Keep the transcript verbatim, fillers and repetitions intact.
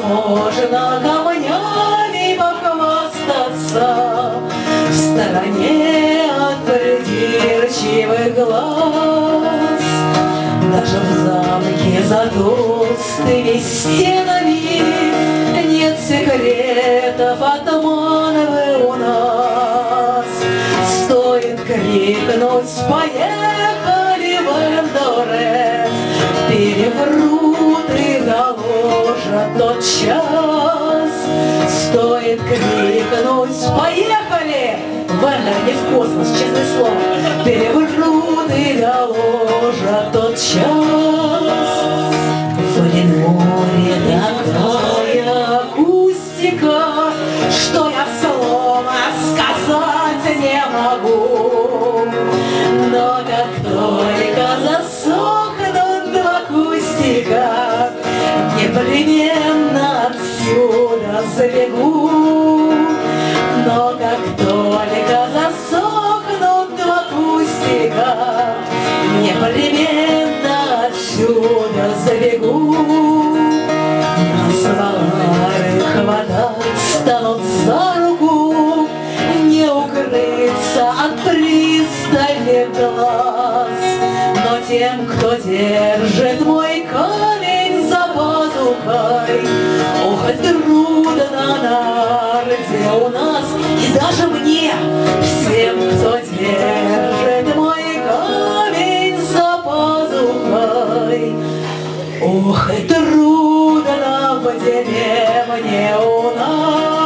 можно камнями похвастаться в стороне от придирчивых глаз. Даже в замке за толстыми стенами нет секретов, обманывай у нас. Стоит крикнуть «Поехали в Эльдоре!», переврут и доложат тот час. Стоит крикнуть «Поехали!», в Эльдор, не в космос, честное слово, переврут и доложат тот час. В Леноре такая акустика, что я слова сказать не могу. Но как только засохнут два кустика, непременно отсюда забегу. Но как только засохнут два кустика, непременно отсюда забегу. Нас валары хватать станут за руку, не укрыться от пристальных глаз. Но тем, кто держит мой камень за пазухой, ох, трудно на арте у нас. И даже мне, всем, кто держит мой камень за пазухой, ох, и трудно в деревне у нас.